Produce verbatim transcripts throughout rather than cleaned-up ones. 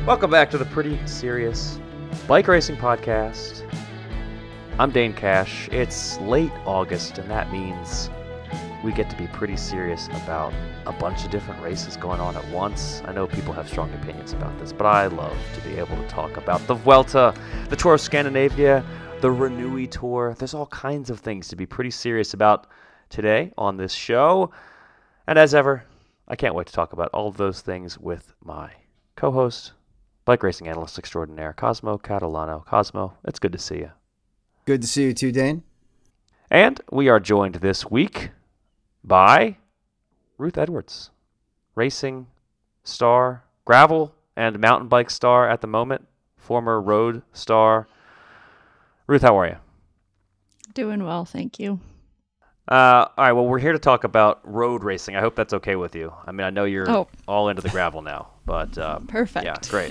Welcome back to the Pretty Serious Bike Racing Podcast. I'm Dane Cash. It's late August, and that means we get to be pretty serious about a bunch of different races going on at once. I know people have strong opinions about this, but I love to be able to talk about the Vuelta, the Tour of Scandinavia, the Renui Tour. There's all kinds of things to be pretty serious about today on this show. And as ever, I can't wait to talk about all of those things with my co-host, bike racing analyst extraordinaire, Cosmo Catalano. Cosmo, it's good to see you. Good to see you too, Dane. And we are joined this week by Ruth Edwards, racing star, gravel and mountain bike star at the moment, former road star. Ruth, how are you? Doing well, thank you. Uh, all right, well, we're here to talk about road racing. I hope that's okay with you. I mean, I know you're oh. all into the gravel now, but um, perfect. Yeah, great.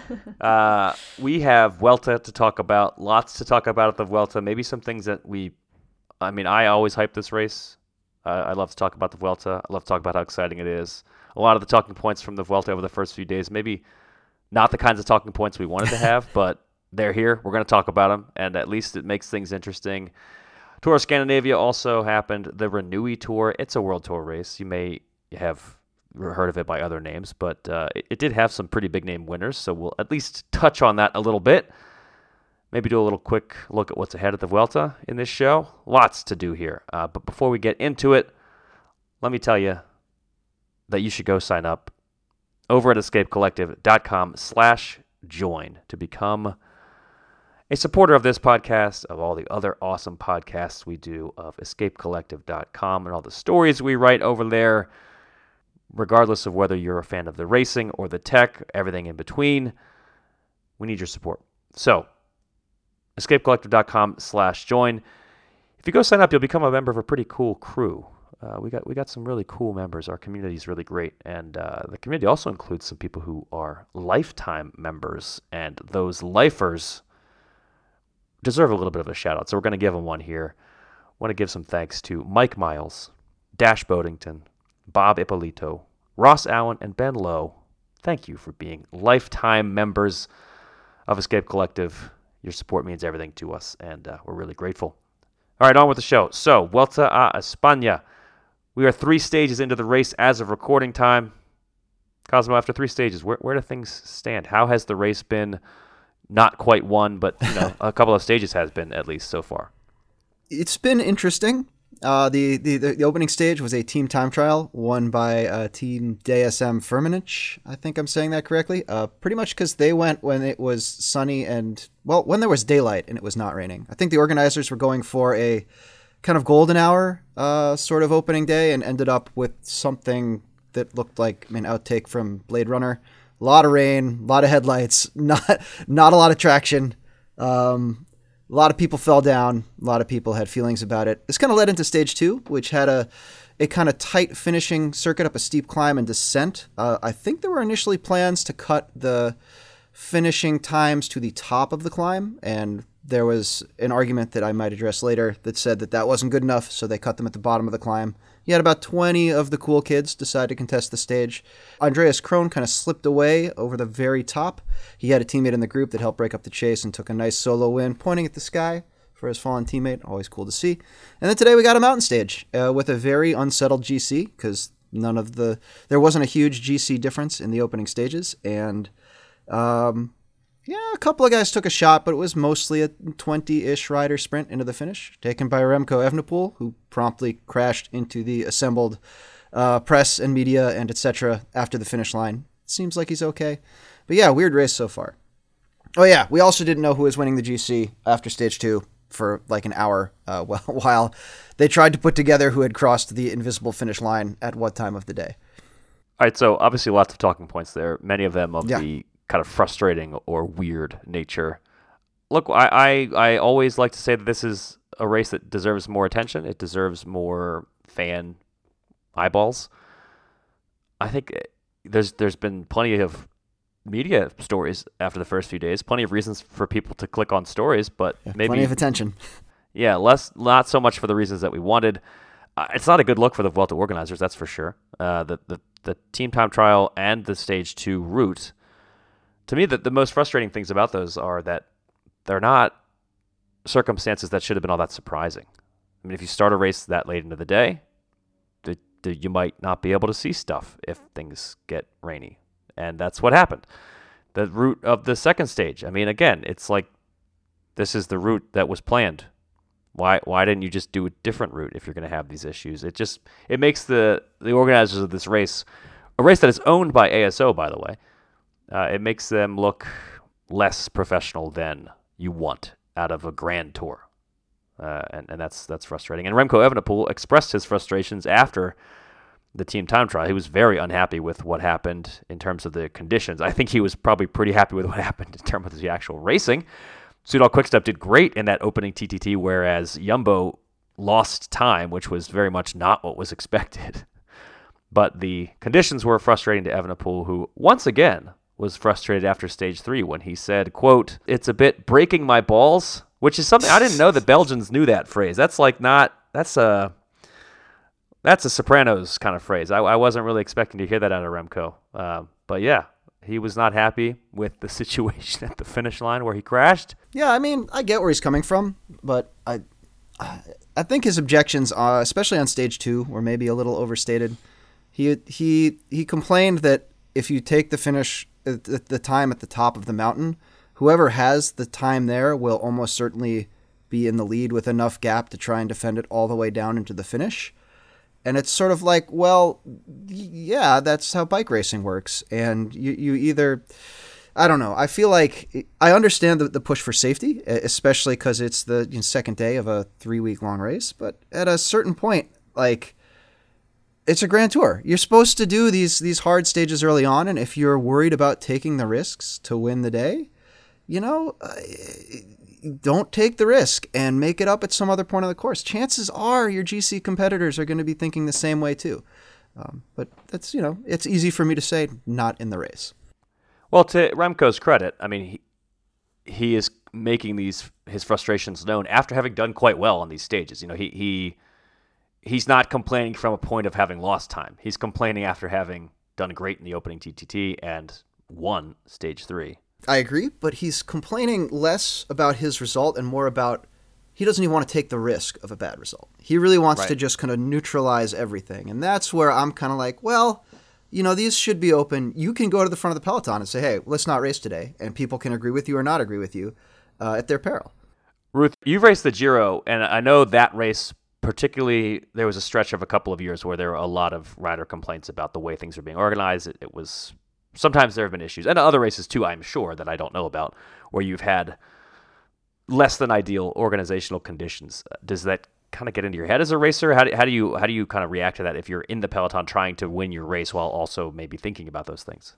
uh, we have Vuelta to talk about, lots to talk about at the Vuelta. Maybe some things that we, I mean, I always hype this race. Uh, I love to talk about the Vuelta. I love to talk about how exciting it is. A lot of the talking points from the Vuelta over the first few days, maybe not the kinds of talking points we wanted to have, but they're here. We're going to talk about them, and at least it makes things interesting. Tour of Scandinavia also happened. The Renui Tour, it's a World Tour race. You may have heard of it by other names, but uh, it, it did have some pretty big name winners, so we'll at least touch on that a little bit. Maybe do a little quick look at what's ahead at the Vuelta in this show. Lots to do here. Uh, but before we get into it, let me tell you that you should go sign up over at escapecollective.com slash join to become a supporter of this podcast, of all the other awesome podcasts we do, of escape collective dot com and all the stories we write over there, regardless of whether you're a fan of the racing or the tech, everything in between. We need your support. So, escape collective dot com slash join. If you go sign up, you'll become a member of a pretty cool crew. Uh, we got we got some really cool members. Our community is really great, and uh, the community also includes some people who are lifetime members, and those lifers deserve a little bit of a shout out. So we're going to give them one here. I want to give some thanks to Mike Miles, Dash Bodington, Bob Ippolito, Ross Allen, and Ben Lowe. Thank you for being lifetime members of Escape Collective. Your support means everything to us, and uh, we're really grateful. All right, on with the show. So, Vuelta a España. We are three stages into the race as of recording time. Cosmo, after three stages, where, where do things stand? How has the race been? Not quite one, but you know, a couple of stages has been at least so far. It's been interesting. Uh, the, the the opening stage was a team time trial won by uh, Team D S M Firmenich. I think I'm saying that correctly. Uh, pretty much because they went when it was sunny and, well, when there was daylight and it was not raining. I think the organizers were going for a kind of golden hour uh, sort of opening day and ended up with something that looked like an outtake from Blade Runner. A lot of rain, a lot of headlights, not not a lot of traction. Um, a lot of people fell down. A lot of people had feelings about it. This kind of led into stage two, which had a a kind of tight finishing circuit up a steep climb and descent. Uh, I think there were initially plans to cut the finishing times to the top of the climb, and there was an argument that I might address later that said that that wasn't good enough, so they cut them at the bottom of the climb. You had about twenty of the cool kids decide to contest the stage. Andreas Krohn kind of slipped away over the very top. He had a teammate in the group that helped break up the chase and took a nice solo win, pointing at the sky for his fallen teammate. Always cool to see. And then today we got a mountain stage uh, with a very unsettled G C because none of the there wasn't a huge G C difference in the opening stages, and um, yeah, a couple of guys took a shot, but it was mostly a twenty-ish rider sprint into the finish, taken by Remco Evenepoel, who promptly crashed into the assembled uh, press and media and et cetera after the finish line. Seems like he's okay. But yeah, weird race so far. Oh yeah, we also didn't know who was winning the G C after stage two for like an hour uh, while they tried to put together who had crossed the invisible finish line at what time of the day. All right, so obviously lots of talking points there, many of them of yeah. the kind of frustrating or weird nature. Look, I, I, I always like to say that this is a race that deserves more attention. It deserves more fan eyeballs. I think there's there's been plenty of media stories after the first few days, plenty of reasons for people to click on stories, but yeah, maybe plenty of attention. Yeah, less not so much for the reasons that we wanted. Uh, it's not a good look for the Vuelta organizers, that's for sure. Uh, the, the the team time trial and the stage two route to me, the, the most frustrating things about those are that they're not circumstances that should have been all that surprising. I mean, if you start a race that late into the day, the, the, you might not be able to see stuff if things get rainy. And that's what happened. The route of the second stage, I mean, again, it's like this is the route that was planned. Why why didn't you just do a different route if you're going to have these issues? It just it makes the, the organizers of this race, a race that is owned by A S O, by the way, uh, it makes them look less professional than you want out of a grand tour. Uh, and, and that's that's frustrating. And Remco Evenepoel expressed his frustrations after the team time trial. He was very unhappy with what happened in terms of the conditions. I think he was probably pretty happy with what happened in terms of the actual racing. Soudal Quickstep did great in that opening T T T, whereas Jumbo lost time, which was very much not what was expected. But the conditions were frustrating to Evenepoel, who once again was frustrated after stage three when he said, quote, "It's a bit breaking my balls," which is something I didn't know the Belgians knew that phrase. That's like not, that's a, that's a Sopranos kind of phrase. I, I wasn't really expecting to hear that out of Remco. Uh, but yeah, he was not happy with the situation at the finish line where he crashed. Yeah, I mean, I get where he's coming from, but I I think his objections, uh, especially on stage two, were maybe a little overstated. He he he complained that if you take the finish, the, the time at the top of the mountain, whoever has the time there will almost certainly be in the lead with enough gap to try and defend it all the way down into the finish. And it's sort of like, well, yeah, that's how bike racing works. And you, you either, I don't know. I feel like I understand the, the push for safety, especially because it's the you know, second day of a three-week long race. But at a certain point, like, it's a Grand Tour. You're supposed to do these these hard stages early on. And if you're worried about taking the risks to win the day, you know, uh, don't take the risk and make it up at some other point on the course. Chances are your G C competitors are going to be thinking the same way too. Um, but that's, you know, it's easy for me to say not in the race. Well, to Remco's credit, I mean, he, he is making these his frustrations known after having done quite well on these stages. You know, he he he's not complaining from a point of having lost time. He's complaining after having done great in the opening T T T and won stage three. I agree, but he's complaining less about his result and more about he doesn't even want to take the risk of a bad result. He really wants right. to just kind of neutralize everything. And that's where I'm kind of like, well, you know, these should be open. You can go to the front of the peloton and say, hey, let's not race today. And people can agree with you or not agree with you uh, at their peril. Ruth, you've raced the Giro, and I know that race particularly, there was a stretch of a couple of years where there were a lot of rider complaints about the way things were being organized. It, it was... Sometimes there have been issues, and other races too, I'm sure, that I don't know about, where you've had less than ideal organizational conditions. Does that kind of get into your head as a racer? How do, how do you how do you kind of react to that if you're in the peloton trying to win your race while also maybe thinking about those things?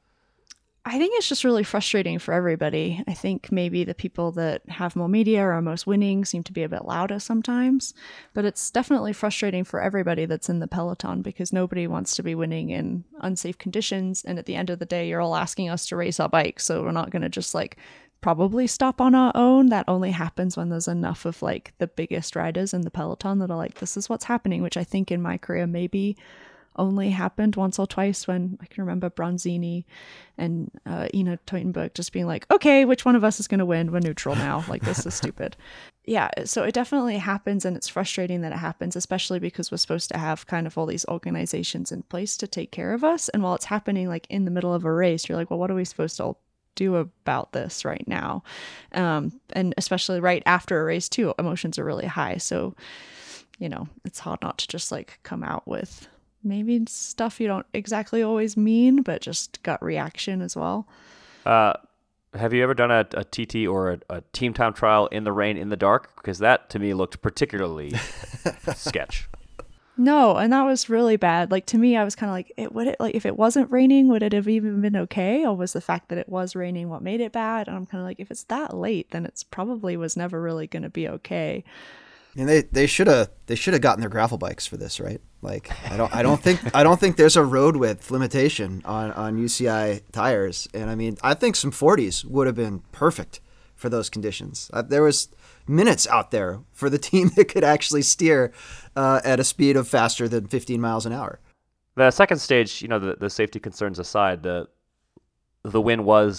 I think it's just really frustrating for everybody. I think maybe the people that have more media or are most winning seem to be a bit louder sometimes, but it's definitely frustrating for everybody that's in the peloton because nobody wants to be winning in unsafe conditions. And at the end of the day, you're all asking us to race our bikes. So we're not going to just like probably stop on our own. That only happens when there's enough of like the biggest riders in the peloton that are like, this is what's happening, which I think in my career maybe only happened once or twice when I can remember Bronzini and uh, Ina Teutenberg just being like, okay, which one of us is going to win? We're neutral now. Like, this is stupid. Yeah, so it definitely happens, and it's frustrating that it happens, especially because we're supposed to have kind of all these organizations in place to take care of us. And while it's happening like in the middle of a race, you're like, well, what are we supposed to do about this right now? Um, and especially right after a race too, emotions are really high. So, you know, it's hard not to just like come out with maybe stuff you don't exactly always mean, but just gut reaction as well. Uh, have you ever done a, a T T or a, a team time trial in the rain, in the dark? Because that to me looked particularly sketch. No, and that was really bad. Like to me, I was kind of like, it would it like if it wasn't raining, would it have even been okay? Or was the fact that it was raining what made it bad? And I'm kind of like, if it's that late, then it's probably was never really going to be okay. And they they should have they should have gotten their gravel bikes for this, right? Like I don't I don't think I don't think there's a road width limitation on, on U C I tires, and I mean I think some forties would have been perfect for those conditions. Uh, there was minutes out there for the team that could actually steer uh, at a speed of faster than fifteen miles an hour. The second stage, you know, the, the safety concerns aside, the the win was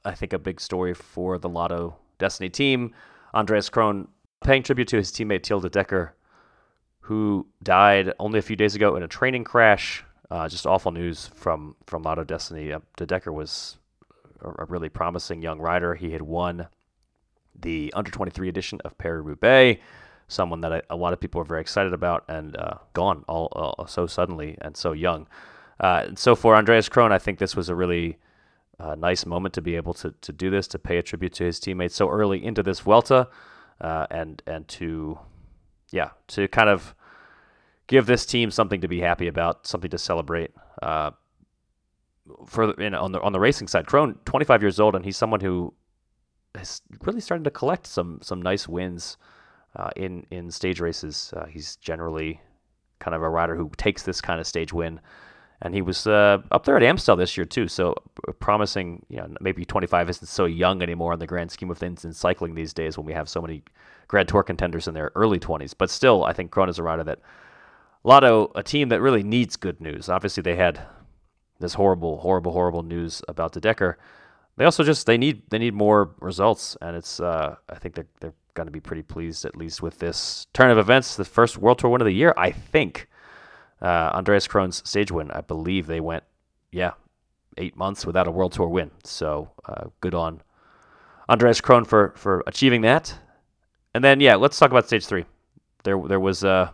I think, a big story for the Lotto Destiny team. Andreas Kron paying tribute to his teammate Tilde Decker, who died only a few days ago in a training crash. Uh, just awful news from, from Lotto Destiny. Uh, De Decker was a, a really promising young rider. He had won the under twenty-three edition of Paris-Roubaix, someone that I, a lot of people are very excited about, and uh, gone all uh, so suddenly and so young. Uh, and so for Andreas Kron, I think this was a really uh, nice moment to be able to, to do this, to pay a tribute to his teammates so early into this Vuelta, uh, and and to, yeah, to kind of give this team something to be happy about, something to celebrate. Uh, for you know, on the on the racing side, Kron, twenty-five years old, and he's someone who is really starting to collect some some nice wins uh, in in stage races. Uh, he's generally kind of a rider who takes this kind of stage win, and he was uh, up there at Amstel this year too. So promising, you know, maybe twenty-five isn't so young anymore in the grand scheme of things in cycling these days when we have so many Grand Tour contenders in their early twenties. But still, I think Kron is a rider that Lotto, a team that really needs good news. Obviously, they had this horrible, horrible, horrible news about De Decker. They also just they need they need more results, and it's uh, I think they're they're going to be pretty pleased at least with this turn of events. The first World Tour win of the year, I think. Uh, Andreas Kron's stage win, I believe they went, yeah, eight months without a World Tour win. So uh, good on Andreas Kron for for achieving that. And then yeah, let's talk about stage three. There there was uh,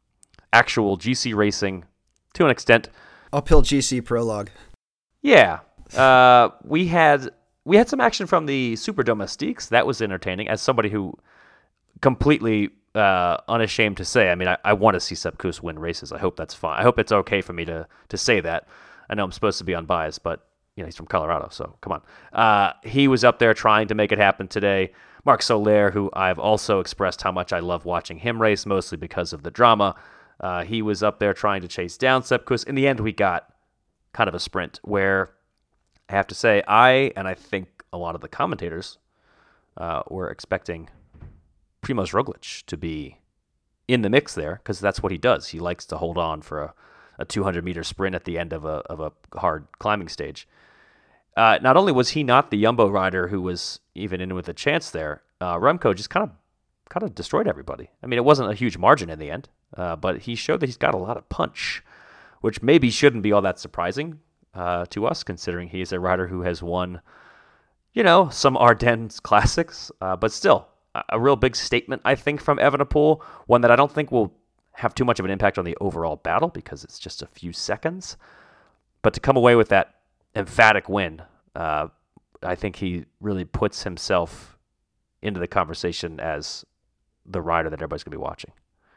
actual G C racing to an extent. Uphill G C prologue. Yeah. Uh, we had we had some action from the Super Domestiques. That was entertaining. As somebody who completely uh, unashamed to say, I mean, I, I want to see Sepp Kuss win races. I hope that's fine. I hope it's okay for me to to say that. I know I'm supposed to be unbiased, but you know he's from Colorado, so come on. Uh, he was up there trying to make it happen today. Marc Soler, who I've also expressed how much I love watching him race, mostly because of the drama. Uh, he was up there trying to chase down Sepp Kuss. In the end, we got kind of a sprint where I have to say, I, and I think a lot of the commentators uh, were expecting Primoz Roglic to be in the mix there, because that's what he does. He likes to hold on for a, a two hundred meter sprint at the end of a of a hard climbing stage. Uh, not only was he not the Jumbo rider who was even in with a chance there, uh, Remco just kind of kind of destroyed everybody. I mean, it wasn't a huge margin in the end, uh, but he showed that he's got a lot of punch, which maybe shouldn't be all that surprising uh, to us, considering he's a rider who has won, you know, some Ardennes classics, uh, but still a, a real big statement, I think, from Evenepoel, one that I don't think will have too much of an impact on the overall battle because it's just a few seconds. But to come away with that emphatic win, uh, I think he really puts himself into the conversation as the rider that everybody's going to be watching.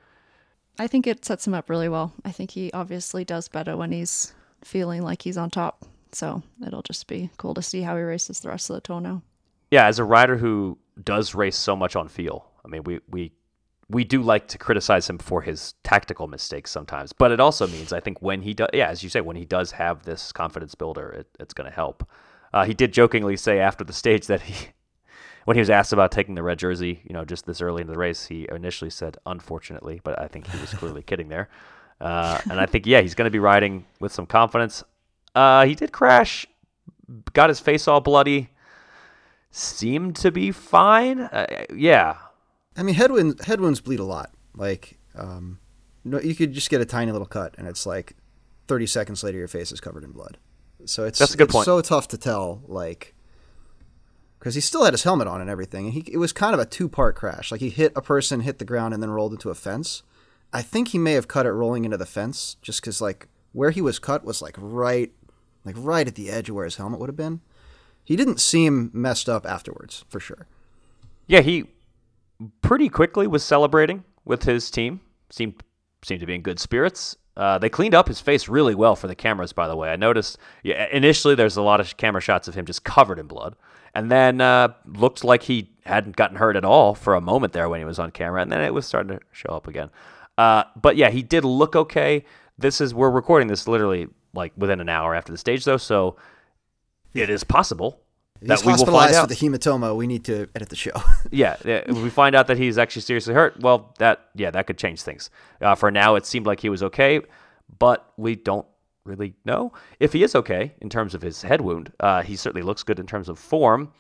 I think it sets him up really well. I think he obviously does better when he's feeling like he's on top. So it'll just be cool to see how he races the rest of the tour now. Yeah, as a rider who does race so much on feel, I mean, we we we do like to criticize him for his tactical mistakes sometimes, but it also means, I think, when he does, yeah, as you say, when he does have this confidence builder, it, it's going to help. Uh, he did jokingly say after the stage that he, when he was asked about taking the red jersey, you know, just this early into the race, he initially said, unfortunately, but I think he was clearly kidding there. Uh, and I think, yeah, he's going to be riding with some confidence. Uh, he did crash, got his face all bloody, seemed to be fine. Uh, yeah. I mean, head wounds, head wounds bleed a lot. Like, um, no, you could just get a tiny little cut, and it's like thirty seconds later, your face is covered in blood. So it's That's a good it's point. so tough to tell, like, because he still had his helmet on and everything, and he it was kind of a two part crash. Like he hit a person, hit the ground, and then rolled into a fence. I think he may have cut it rolling into the fence, just because like where he was cut was like right, like right at the edge of where his helmet would have been. He didn't seem messed up afterwards, for sure. Yeah, he pretty quickly was celebrating with his team. Seemed seemed to be in good spirits. Uh, they cleaned up his face really well for the cameras, by the way. I noticed yeah, initially there's a lot of camera shots of him just covered in blood. And then uh, looked like he hadn't gotten hurt at all for a moment there when he was on camera. And then it was starting to show up again. Uh, but yeah, he did look okay. This is We're recording this literally like within an hour after the stage, though. So it is possible He's that we will find hospitalized out. for the hematoma. We need to edit the show. yeah, if we find out that he's actually seriously hurt, well, that yeah, that could change things. Uh, for now, it seemed like he was okay, but we don't really know if he is okay in terms of his head wound. Uh, he certainly looks good in terms of form.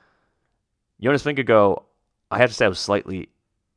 Jonas Vingegaard, I have to say I was slightly...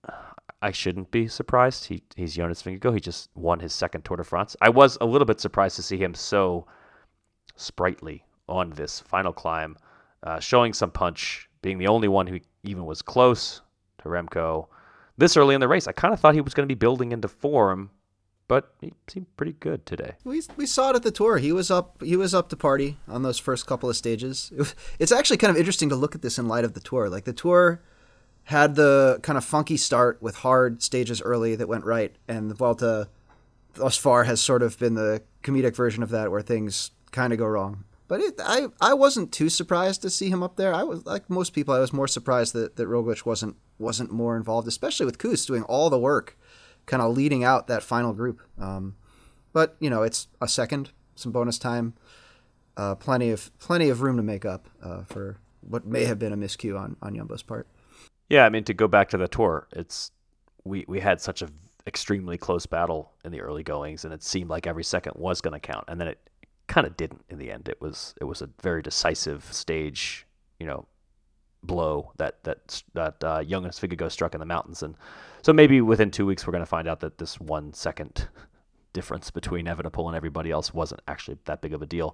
I shouldn't be surprised. He He's Jonas Vingegaard. He just won his second Tour de France. I was a little bit surprised to see him so sprightly on this final climb, uh, showing some punch, being the only one who even was close to Remco this early in the race. I kind of thought he was going to be building into form, but he seemed pretty good today. We we saw it at the Tour. He was up. He was up to party on those first couple of stages. It was, it's actually kind of interesting to look at this in light of the Tour. Like the Tour had the kind of funky start with hard stages early that went right, and the Vuelta thus far has sort of been the comedic version of that, where things kind of go wrong. But it, I I wasn't too surprised to see him up there. I was like most people. I was more surprised that, that Roglic wasn't wasn't more involved, especially with Kuss doing all the work, kind of leading out that final group. Um, but you know, it's a second, some bonus time, uh, plenty of plenty of room to make up uh, for what may have been a miscue on on Jumbo's part. Yeah, I mean, to go back to the Tour, it's we we had such a extremely close battle in the early goings, and it seemed like every second was going to count, and then it kind of didn't in the end. It was it was a very decisive stage, you know, blow that that that uh, Jonas Vingegaard struck in the mountains, and so maybe within two weeks we're going to find out that this one second difference between Evenepoel and everybody else wasn't actually that big of a deal.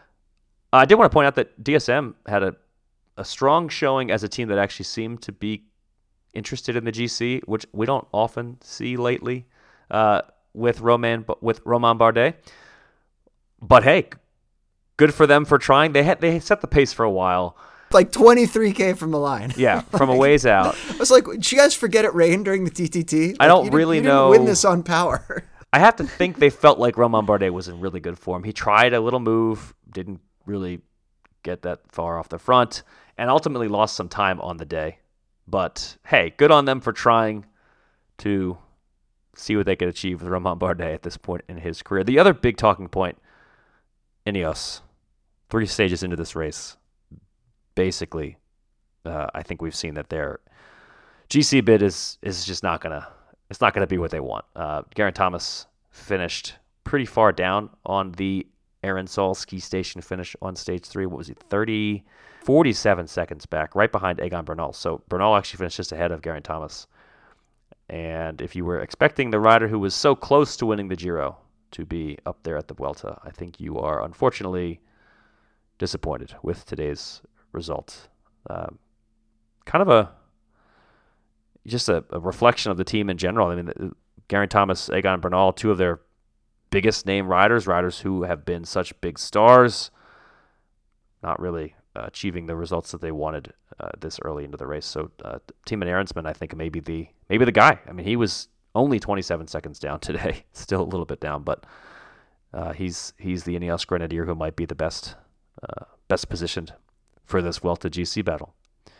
I did want to point out that D S M had a a strong showing as a team that actually seemed to be interested in the G C, which we don't often see lately uh, with Romain with Romain Bardet. But hey, good for them for trying. They had they set the pace for a while, like twenty-three K from the line. Yeah, from a ways out. I was like, did you guys forget it rained during the T T T? Like, I don't you really you know. Didn't win this on power. I have to think they felt like Romain Bardet was in really good form. He tried a little move, didn't really get that far off the front, and ultimately lost some time on the day. But hey, good on them for trying to see what they could achieve with Romain Bardet at this point in his career. The other big talking point, Ineos, three stages into this race, basically, uh, I think we've seen that their G C bid is is just not gonna it's not gonna be what they want. Uh, Geraint Thomas finished pretty far down on the Arinsal ski station finish on stage three. What was he? thirty, forty-seven seconds back, right behind Egan Bernal. So Bernal actually finished just ahead of Geraint Thomas. And if you were expecting the rider who was so close to winning the Giro to be up there at the Vuelta, I think you are unfortunately disappointed with today's result. Um, kind of a just a, a reflection of the team in general. I mean, the, Geraint Thomas, Egan Bernal, two of their biggest name riders, riders who have been such big stars, not really uh, achieving the results that they wanted uh, this early into the race. So, uh, Thymen Arensman, I think, maybe the maybe the guy. I mean, he was only twenty-seven seconds down today, still a little bit down, but uh, he's he's the Ineos Grenadier who might be the best uh, best positioned for this Vuelta G C battle.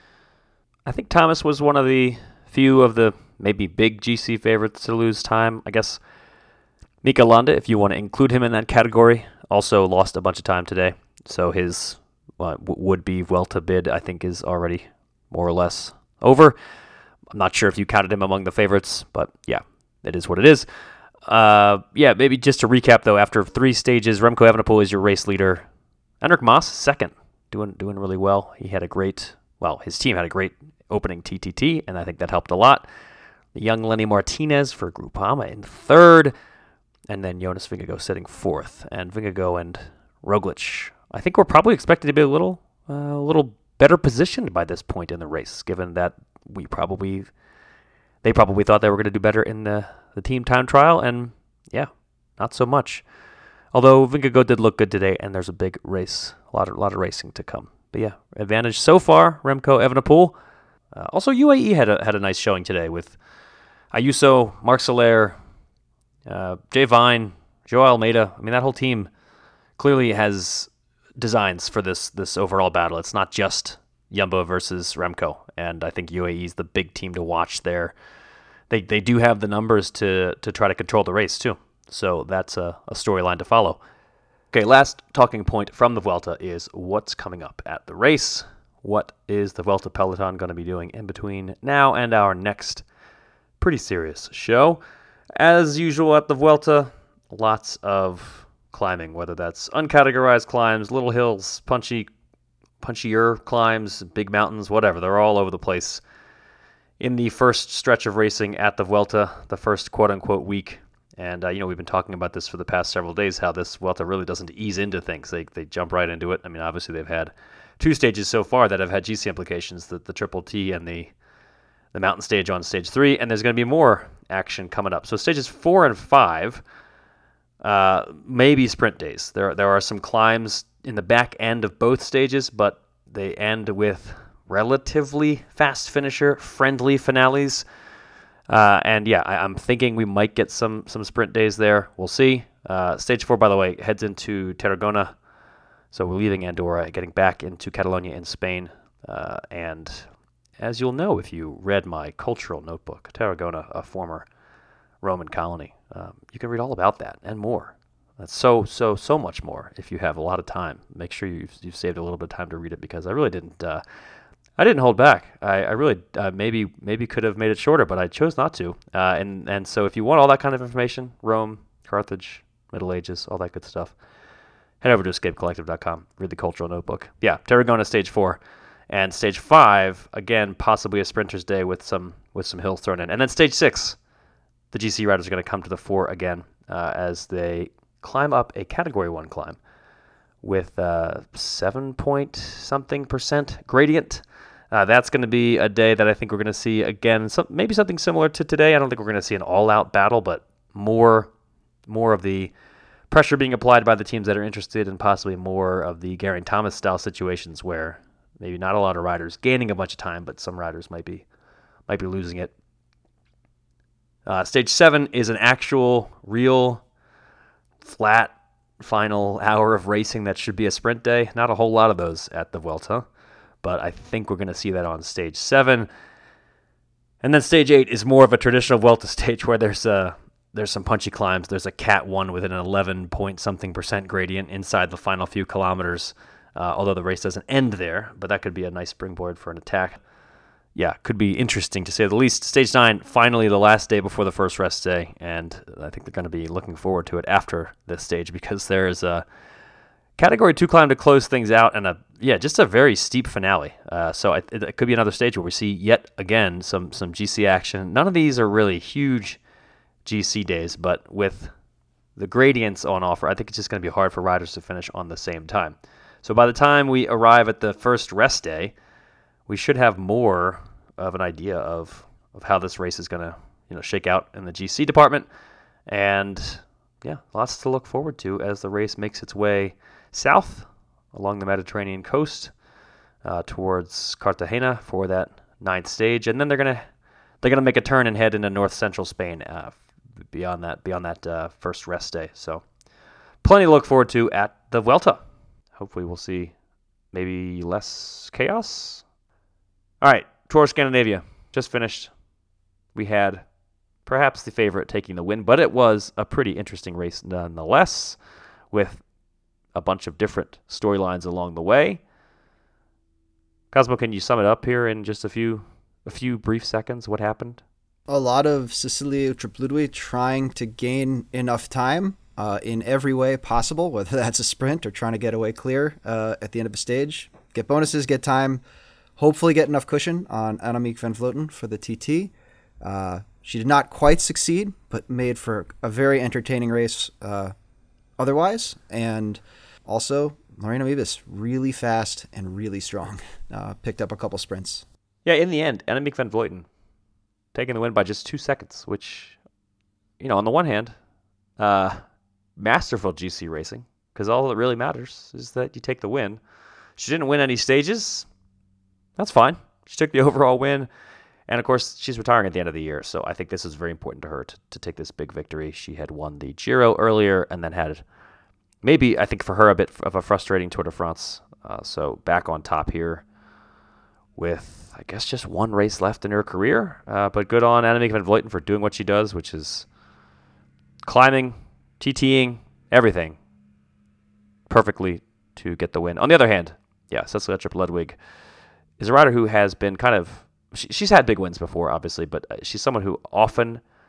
I think Thomas was one of the few of the maybe big G C favorites to lose time. I guess Mika Landa, if you want to include him in that category, also lost a bunch of time today. So his uh, would-be Vuelta bid, I think, is already more or less over. I'm not sure if you counted him among the favorites, but yeah, it is what it is. Uh, yeah, maybe just to recap, though, after three stages, Remco Evenepoel is your race leader. Enric Mas, second, doing doing really well. He had a great, well, his team had a great opening T T T, and I think that helped a lot. The young Lenny Martinez for Groupama in third, and then Jonas Vingegaard sitting fourth. And Vingegaard and Roglic, I think we're probably expected to be a little, uh, a little better positioned by this point in the race, given that we probably, they probably thought they were going to do better in the, the team time trial, and yeah, not so much. Although Vingegaard did look good today, and there's a big race, a lot of, lot of racing to come. But yeah, advantage so far, Remco Evenepoel. Uh, also, U A E had a had a nice showing today with Ayuso, Marc Soler, uh, Jay Vine, Joao Almeida. I mean, that whole team clearly has designs for this this overall battle. It's not just Jumbo versus Remco, and I think U A E is the big team to watch there. They they do have the numbers to to try to control the race too. So that's a, a storyline to follow. Okay, last talking point from the Vuelta is what's coming up at the race. What is the Vuelta Peloton going to be doing in between now and our next pretty serious show? As usual at the Vuelta, lots of climbing, whether that's uncategorized climbs, little hills, punchy, punchier climbs, big mountains, whatever. They're all over the place in the first stretch of racing at the Vuelta, the first quote-unquote week. And, uh, you know, we've been talking about this for the past several days, how this Vuelta really doesn't ease into things. They they jump right into it. I mean, obviously they've had two stages so far that have had G C implications, the, the Triple T and the the mountain stage on stage three, and there's going to be more action coming up. So stages four and five, uh, maybe sprint days. There, there are some climbs in the back end of both stages, but they end with relatively fast finisher, friendly finales. Uh, and yeah, I, I'm thinking we might get some some sprint days there. We'll see. Uh, stage four, by the way, heads into Tarragona. So we're leaving Andorra, getting back into Catalonia in Spain. Uh, and as you'll know if you read my cultural notebook, Tarragona, a former Roman colony, um, you can read all about that and more. That's so, so, so much more if you have a lot of time. Make sure you've, you've saved a little bit of time to read it, because I really didn't uh, I didn't hold back. I, I really uh, maybe maybe could have made it shorter, but I chose not to. Uh, and, and so if you want all that kind of information, Rome, Carthage, Middle Ages, all that good stuff, head over to escape collective dot com. Read the cultural notebook. Yeah, Tarragona stage four. And stage five, again, possibly a sprinter's day with some with some hills thrown in. And then stage six, the G C riders are going to come to the fore again uh, as they climb up a Category one climb with uh, seven point something percent gradient. Uh, that's going to be a day that I think we're going to see, again, some, maybe something similar to today. I don't think we're going to see an all-out battle, but more, more of the pressure being applied by the teams that are interested, and possibly more of the Geraint Thomas-style situations where maybe not a lot of riders gaining a bunch of time, but some riders might be might be losing it. Uh, stage seven is an actual, real, flat final hour of racing that should be a sprint day. Not a whole lot of those at the Vuelta, but I think we're going to see that on stage seven. And then stage eight is more of a traditional Vuelta stage where there's a there's some punchy climbs. There's a Cat one with an eleven point something percent gradient inside the final few kilometers. Uh, although the race doesn't end there, but that could be a nice springboard for an attack. Yeah, could be interesting to say the least. Stage nine, finally the last day before the first rest day, and I think they're going to be looking forward to it after this stage, because there is a Category two climb to close things out, and a yeah, just a very steep finale. Uh, so it, it could be another stage where we see yet again some some G C action. None of these are really huge G C days, but with the gradients on offer, I think it's just going to be hard for riders to finish on the same time. So by the time we arrive at the first rest day, we should have more of an idea of, of how this race is going to, you know, shake out in the G C department. And yeah, lots to look forward to as the race makes its way south along the Mediterranean coast uh, towards Cartagena for that ninth stage, and then they're gonna they're gonna make a turn and head into north central Spain uh, beyond that beyond that uh, first rest day. So plenty to look forward to at the Vuelta. Hopefully we'll see maybe less chaos. All right, Tour of Scandinavia just finished. We had perhaps the favorite taking the win, but it was a pretty interesting race nonetheless, with a bunch of different storylines along the way. Cosmo, can you sum it up here in just a few a few brief seconds? What happened? A lot of Cecilia Tripludwi trying to gain enough time uh, in every way possible, whether that's a sprint or trying to get away clear uh, at the end of a stage. Get bonuses, get time, hopefully get enough cushion on Annemiek van Vleuten for the T T. Uh, she did not quite succeed, but made for a very entertaining race uh, otherwise. And also, Lorena Wiebes, really fast and really strong. Uh, picked up a couple sprints. Yeah, in the end, Annemiek van Vleuten taking the win by just two seconds, which, you know, on the one hand, uh, masterful G C racing, because all that really matters is that you take the win. She didn't win any stages. That's fine. She took the overall win. And, of course, she's retiring at the end of the year, so I think this is very important to her to, to take this big victory. She had won the Giro earlier and then had maybe, I think for her, a bit of a frustrating Tour de France. Uh, so back on top here with, I guess, just one race left in her career. Uh, but good on Annemiek van Vleuten for doing what she does, which is climbing, TTing, everything perfectly to get the win. On the other hand, yeah, Cecilia Tripledwig is a rider who has been kind of, she, she's had big wins before, obviously, but she's someone who often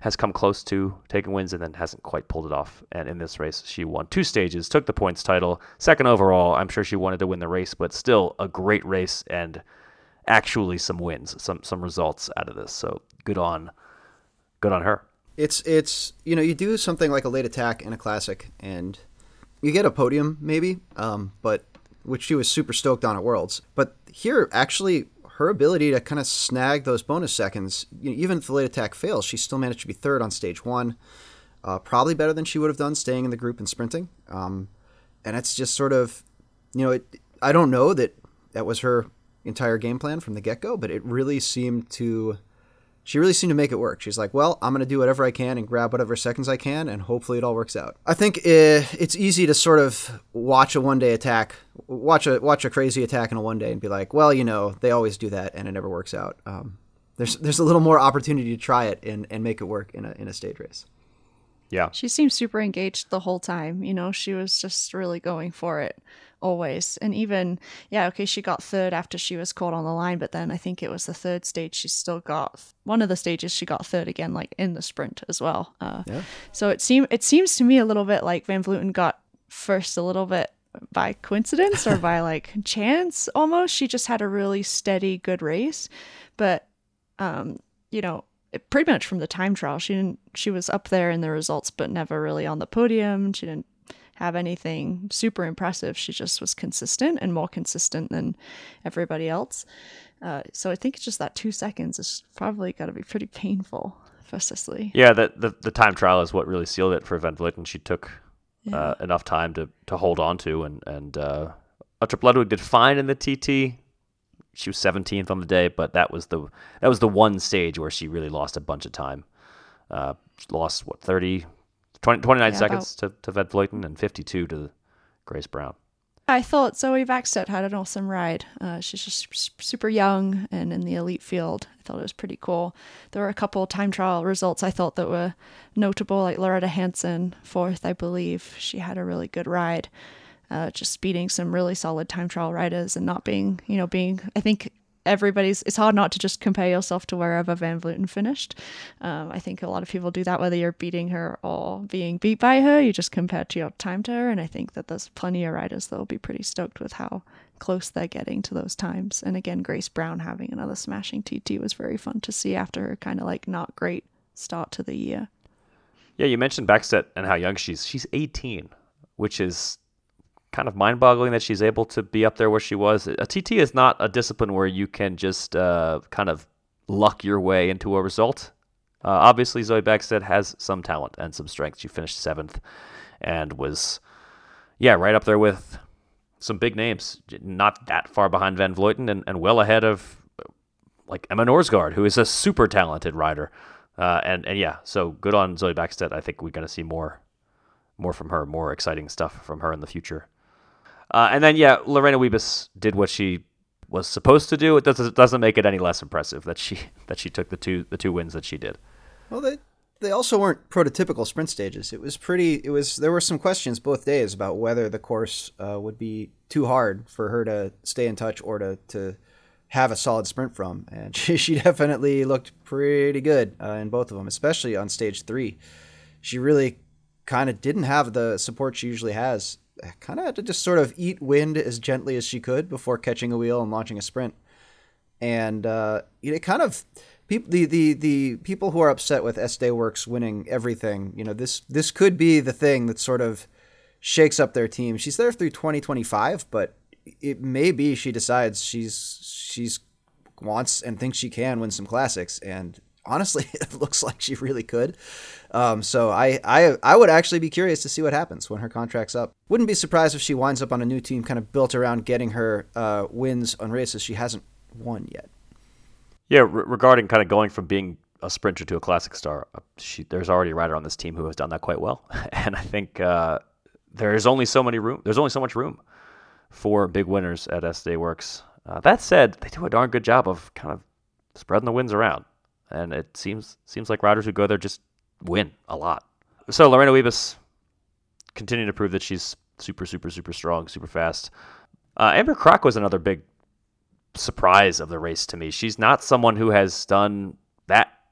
has come close to taking wins and then hasn't quite pulled it off. And in this race, she won two stages, took the points title, second overall. I'm sure she wanted to win the race, but still a great race and actually some wins, some some results out of this. So good on, good on her. It's it's you know, you do something like a late attack in a classic, and you get a podium maybe, um, but which she was super stoked on at Worlds. But here, actually, her ability to kind of snag those bonus seconds, you know, even if the late attack fails, she still managed to be third on stage one. Uh, probably better than she would have done staying in the group and sprinting. Um, and it's just sort of, you know, it, I don't know that that was her entire game plan from the get-go, but it really seemed to, she really seemed to make it work. She's like, well, I'm going to do whatever I can and grab whatever seconds I can, and hopefully it all works out. I think uh, it's easy to sort of watch a one-day attack, watch a watch a crazy attack in a one-day and be like, well, you know, they always do that and it never works out. Um, there's there's a little more opportunity to try it and, and make it work in a in a stage race. Yeah. She seemed super engaged the whole time. You know, she was just really going for it always. And even, yeah, okay, she got third after she was caught on the line, but then I think it was the third stage she still got, one of the stages she got third again, like in the sprint as well. Uh, Yeah. So it seem it seems to me a little bit like Van Vleuten got first a little bit by coincidence or by like chance almost. She just had a really steady, good race. But, um, you know, it, pretty much from the time trial, she didn't, she was up there in the results, but never really on the podium. She didn't have anything super impressive. She just was consistent and more consistent than everybody else. Uh, so I think it's just that two seconds is probably got to be pretty painful for Cicely. Yeah, the, the the time trial is what really sealed it for Van Vleuten. She took Yeah. uh, enough time to, to hold on to, and and uh, Uttrup Ludwig did fine in the T T. She was seventeenth on the day, but that was the that was the one stage where she really lost a bunch of time. Uh, lost what thirty, twenty, twenty-nine Yeah, seconds to, to Van Vleuten and fifty-two to Grace Brown. I thought Zoe Vaxted had an awesome ride. Uh, she's just super young and in the elite field. I thought it was pretty cool. There were a couple time trial results I thought that were notable, like Loretta Hansen, fourth, I believe. She had a really good ride, uh, just beating some really solid time trial riders and not being, you know, being, I think everybody's, it's hard not to just compare yourself to wherever Van Vleuten finished. Um, I think a lot of people do that, whether you're beating her or being beat by her, you just compare to your time to her. And I think that there's plenty of riders that will be pretty stoked with how close they're getting to those times. And again, Grace Brown having another smashing T T was very fun to see after her kind of like not great start to the year. Yeah, you mentioned Backstedt and how young she's. She's eighteen, which is kind of mind-boggling that she's able to be up there where she was. A T T is not a discipline where you can just uh, kind of luck your way into a result. Uh, obviously, Zoe Backstedt has some talent and some strength. She finished seventh and was, yeah, right up there with some big names. Not that far behind Van Vleuten and, and well ahead of like Emma Norsgaard, who is a super talented rider. Uh, and, and yeah, so good on Zoe Backstedt. I think we're going to see more, more from her, more exciting stuff from her in the future. Uh, and then, yeah, Lorena Wiebes did what she was supposed to do. It doesn't doesn't make it any less impressive that she that she took the two the two wins that she did. Well, they they also weren't prototypical sprint stages. It was pretty. It was there were some questions both days about whether the course uh, would be too hard for her to stay in touch or to to have a solid sprint from. And she she definitely looked pretty good uh, in both of them, especially on stage three. She really kind of didn't have the support she usually has. Kind of had to just sort of eat wind as gently as she could before catching a wheel and launching a sprint. And uh, it kind of people the, the the people who are upset with S-Day Works winning everything, you know, this this could be the thing that sort of shakes up their team. She's there through twenty twenty-five, but it may be she decides she's she's wants and thinks she can win some classics, and honestly, it looks like she really could. Um, so I, I I would actually be curious to see what happens when her contract's up. Wouldn't be surprised if she winds up on a new team kind of built around getting her uh, wins on races she hasn't won yet. Yeah, re- regarding kind of going from being a sprinter to a classic star, uh, she, there's already a rider on this team who has done that quite well. And I think uh, there's only so many room. There's only so much room for big winners at S-Day Works. Uh, that said, they do a darn good job of kind of spreading the wins around. And it seems seems like riders who go there just win a lot. So Lorena Wiebes continuing to prove that she's super, super, super strong, super fast. Uh, Amber Kroc was another big surprise of the race to me. She's not someone who has done that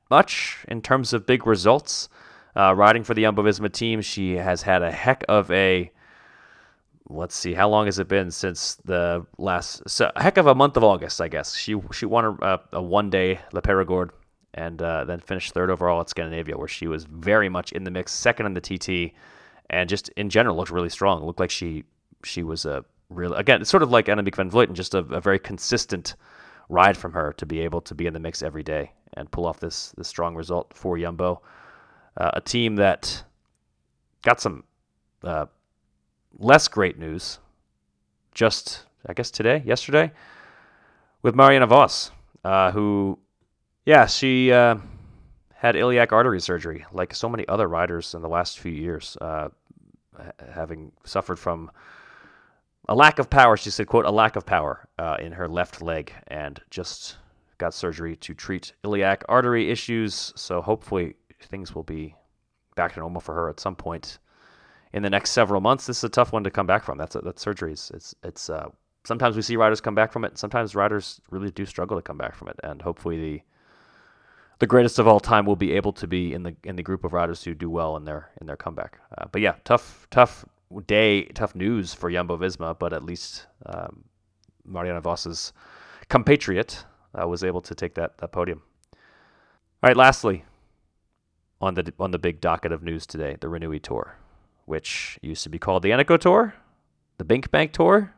much in terms of big results. Uh, riding for the Jumbo-Visma team, she has had a heck of a, let's see, how long has it been since the last, so a heck of a month of August, I guess. She she won a, a one-day Le Périgord and uh, then finished third overall at Scandinavia, where she was very much in the mix, second in the T T, and just in general looked really strong. It looked like she she was a real, again, it's sort of like Annemiek van Vleuten, just a, a very consistent ride from her to be able to be in the mix every day and pull off this this strong result for Jumbo. Uh, a team that got some uh, less great news just, I guess, today, yesterday, with Marianne Vos, uh, who, yeah, she uh, had iliac artery surgery, like so many other riders in the last few years, uh, having suffered from a lack of power. She said, quote, a lack of power uh, in her left leg, and just got surgery to treat iliac artery issues. So hopefully things will be back to normal for her at some point in the next several months. This is a tough one to come back from. That's a, that surgery is it's it's uh, sometimes we see riders come back from it. Sometimes riders really do struggle to come back from it, and hopefully the the greatest of all time will be able to be in the in the group of riders who do well in their in their comeback. Uh, but yeah, tough tough day, tough news for Jumbo-Visma, but at least um, Marianne Vos's compatriot uh, was able to take that that podium. All right, lastly, on the on the big docket of news today, the Renui Tour, which used to be called the Eneco Tour, the Binkbank Tour,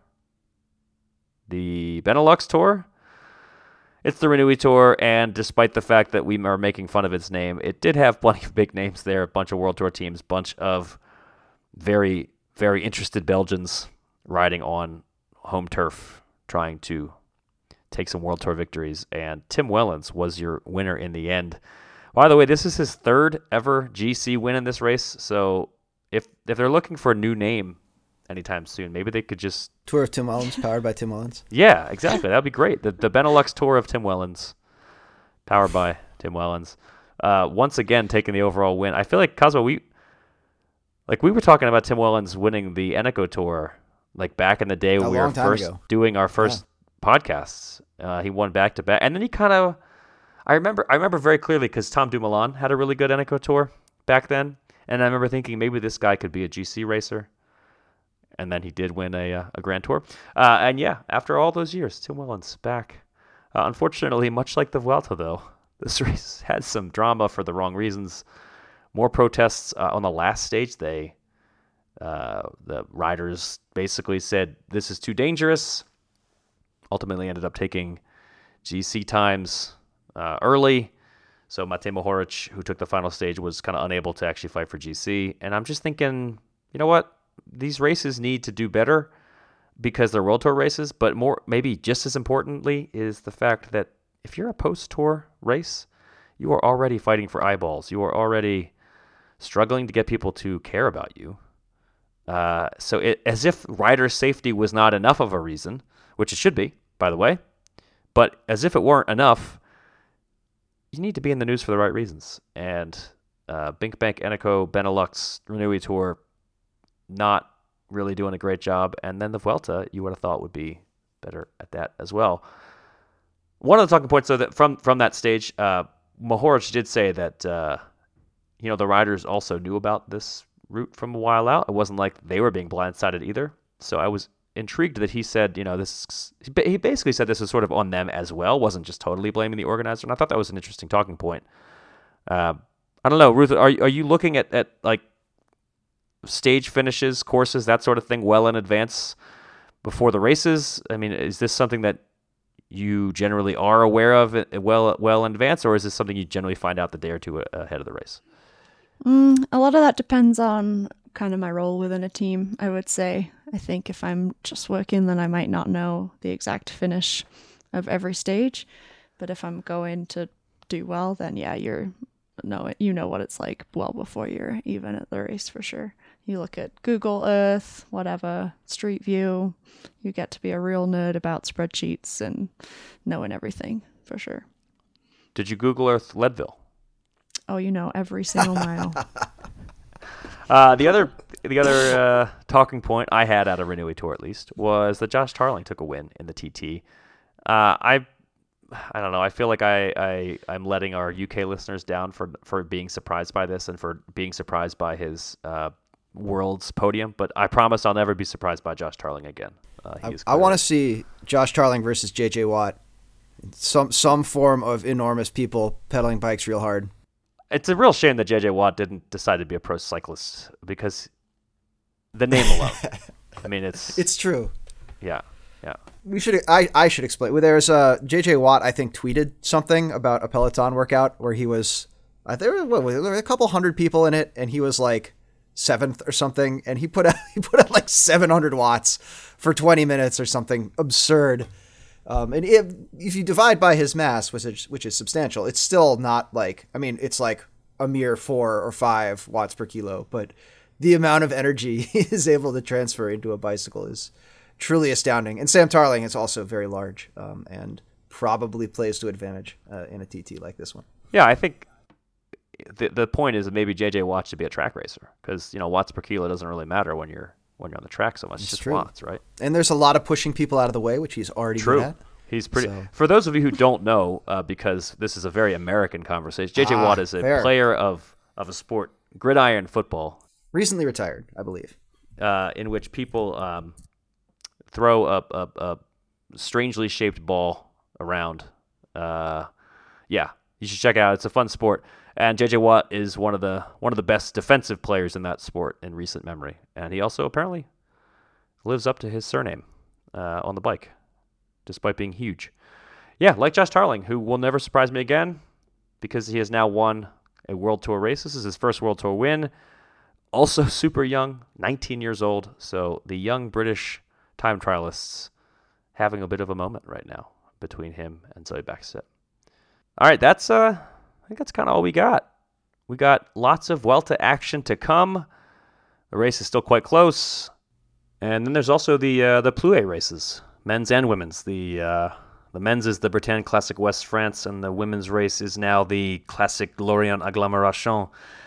the Benelux Tour. It's the Renui Tour, and despite the fact that we are making fun of its name, it did have plenty of big names there, a bunch of World Tour teams, bunch of very, very interested Belgians riding on home turf, trying to take some World Tour victories, and Tim Wellens was your winner in the end. By the way, this is his third ever G C win in this race, so if if they're looking for a new name anytime soon, maybe they could just... Tour of Tim Wellens, powered by Tim Wellens. Yeah, exactly. That would be great. The, the Benelux Tour of Tim Wellens, powered by Tim Wellens. Uh, once again, taking the overall win. I feel like, Cosmo, we... Like, we were talking about Tim Wellens winning the Eneco Tour, like, back in the day when A we were long time first ago. doing our first podcasts. Uh, he won back-to-back. And then he kind of... I remember I remember very clearly because Tom Dumoulin had a really good Eneco Tour back then. And I remember thinking maybe this guy could be a G C racer. And then he did win a uh, a Grand Tour. Uh, and yeah, after all those years, Tim Wellens back. Uh, unfortunately, much like the Vuelta, though, this race had some drama for the wrong reasons. More protests uh, on the last stage. They, uh, the riders basically said, this is too dangerous. Ultimately ended up taking G C times uh, early. So Matej Mohoric, who took the final stage, was kind of unable to actually fight for G C. And I'm just thinking, you know what? These races need to do better because they're World Tour races, but more, maybe just as importantly, is the fact that if you're a post-tour race, you are already fighting for eyeballs. You are already struggling to get people to care about you. Uh, so it, as if rider safety was not enough of a reason, which it should be, by the way, but as if it weren't enough, you need to be in the news for the right reasons. And uh, Binkbank, Eneco, Benelux, Renui Tour, not really doing a great job. And then the Vuelta, you would have thought would be better at that as well. One of the talking points, though, that from, from that stage, uh, Mohoric did say that, uh, you know, the riders also knew about this route from a while out. It wasn't like they were being blindsided either. So I was intrigued that he said, you know, this, he basically said this is sort of on them as well, wasn't just totally blaming the organizer. And I thought that was an interesting talking point. Uh, I don't know, Ruth, are, are you looking at, at like, stage finishes, courses, that sort of thing well in advance before the races? I mean, is this something that you generally are aware of well well in advance, or is this something you generally find out the day or two ahead of the race? Mm, a lot of that depends on kind of my role within a team, I would say. I think if I'm just working, then I might not know the exact finish of every stage. But if I'm going to do well, then yeah, you're know you know what it's like well before you're even at the race for sure. You look at Google Earth, whatever, Street View. You get to be a real nerd about spreadsheets and knowing everything for sure. Did you Google Earth Leadville? Oh, you know every single mile. uh, the other, the other uh, talking point I had out of Renui Tour, at least, was that Josh Tarling took a win in the T T. Uh, I I don't know. I feel like I, I I'm letting our U K listeners down for for being surprised by this and for being surprised by his uh, Worlds podium. But I promise I'll never be surprised by Josh Tarling again. Uh, I, I want to see Josh Tarling versus J J Watt. Some some form of enormous people pedaling bikes real hard. It's a real shame that J J Watt didn't decide to be a pro cyclist because the name alone. I mean, it's it's true. Yeah, yeah. We should. I, I should explain. Well, there's uh J J Watt. I think tweeted something about a Peloton workout where he was. Uh, there were what, there were a couple hundred people in it, and he was like seventh or something, and he put out he put out like seven hundred watts for twenty minutes or something absurd. Um, and if if you divide by his mass, which is which is substantial, it's still not like. I mean, it's like a mere four or five watts per kilo, but the amount of energy he is able to transfer into a bicycle is truly astounding. And Sam Tarling is also very large um, and probably plays to advantage uh, in a T T like this one. Yeah, I think the the point is that maybe J J Watt should be a track racer because you know watts per kilo doesn't really matter when you're when you're on the track so much. It's, it's just true. Watts, right? And there's a lot of pushing people out of the way, which he's already true. good at. He's pretty. So. For those of you who don't know, uh, because this is a very American conversation, J J ah, Watt is a fair. player of of a sport, gridiron football. Recently retired, I believe. Uh, in which people um, throw a, a, a strangely shaped ball around. Uh, yeah, you should check it out. It's a fun sport. And J J Watt is one of the one of the best defensive players in that sport in recent memory. And he also apparently lives up to his surname uh, on the bike, despite being huge. Yeah, like Josh Tarling, who will never surprise me again because he has now won a World Tour race. This is his first World Tour win. Also super young, nineteen years old. So the young British time trialists having a bit of a moment right now between him and Zoe Bäckstedt. All right, that's uh, I think that's kind of all we got. We got lots of Vuelta action to come. The race is still quite close, and then there's also the uh, the Plouay races, men's and women's. The uh, the men's is the Bretagne Classic West France, and the women's race is now the Classic Lorient Agglomeration.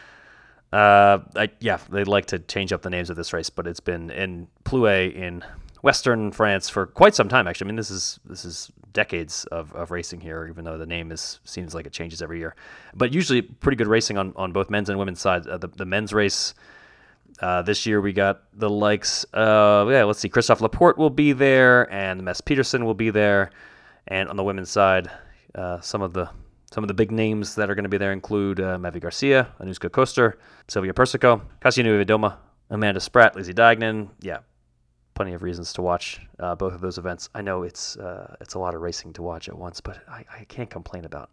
Uh, I, yeah, they'd like to change up the names of this race, but it's been in Plouay in Western France for quite some time. Actually, I mean, this is this is decades of, of racing here, even though the name is seems like it changes every year. But usually, pretty good racing on, on both men's and women's sides. Uh, the the men's race uh, this year, we got the likes of yeah, let's see, Christophe Laporte will be there, and Mess Peterson will be there, and on the women's side, uh, some of the Some of the big names that are going to be there include uh, Mavi Garcia, Anuska Koster, Silvia Persico, Cassiano Vidoma, Amanda Spratt, Lizzie Deignan. Yeah, plenty of reasons to watch uh, both of those events. I know it's uh, it's a lot of racing to watch at once, but I, I can't complain about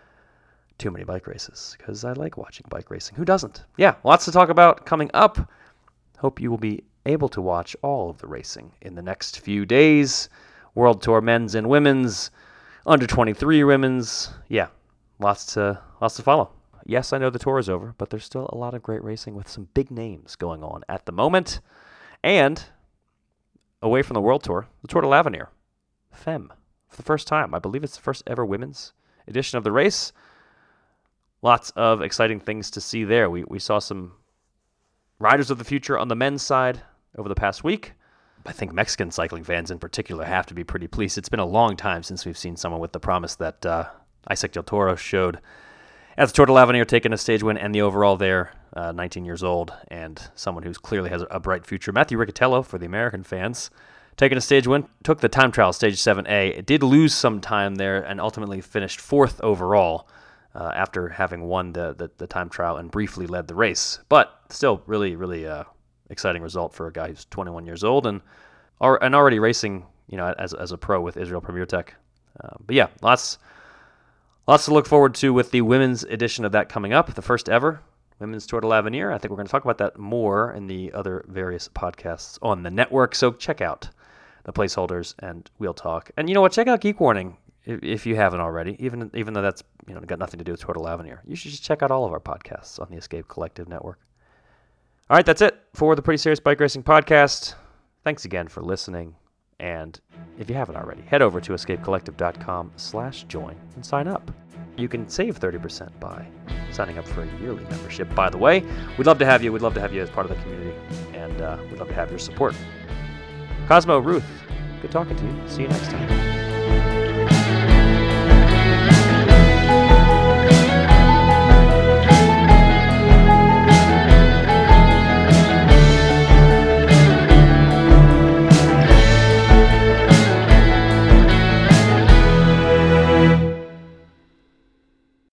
too many bike races because I like watching bike racing. Who doesn't? Yeah, lots to talk about coming up. Hope you will be able to watch all of the racing in the next few days. World Tour men's and women's, under twenty-three women's. Yeah. Lots to lots to follow. Yes, I know the tour is over, but there's still a lot of great racing with some big names going on at the moment. And away from the World Tour, the Tour de l'Avenir, Femme, for the first time. I believe it's the first ever women's edition of the race. Lots of exciting things to see there. We we saw some riders of the future on the men's side over the past week. I think Mexican cycling fans in particular have to be pretty pleased. It's been a long time since we've seen someone with the promise that uh, Isaac Del Toro showed at the Tour de l'Avenir, taking a stage win and the overall there, uh, nineteen years old, and someone who clearly has a bright future. Matthew Riccatello, for the American fans, taking a stage win, took the time trial, stage seven A. It did lose some time there and ultimately finished fourth overall uh, after having won the, the, the time trial and briefly led the race. But still, really, really uh, exciting result for a guy who's twenty-one years old and, or, and already racing, you know, as, as a pro with Israel Premier Tech. Uh, but yeah, lots... Lots to look forward to with the women's edition of that coming up, the first ever Women's Tour de l'Avenir. I think we're going to talk about that more in the other various podcasts on the network, so check out the placeholders and we'll talk. And you know what? Check out Geek Warning if, if you haven't already, even even though that's you know got nothing to do with Tour de l'Avenir. You should just check out all of our podcasts on the Escape Collective network. All right, that's it for the Pretty Serious Bike Racing Podcast. Thanks again for listening. And if you haven't already, head over to escapecollective.com slash join and sign up. You can save thirty percent by signing up for a yearly membership. By the way, we'd love to have you. We'd love to have you as part of the community. And uh, we'd love to have your support. Cosmo, Ruth, good talking to you. See you next time.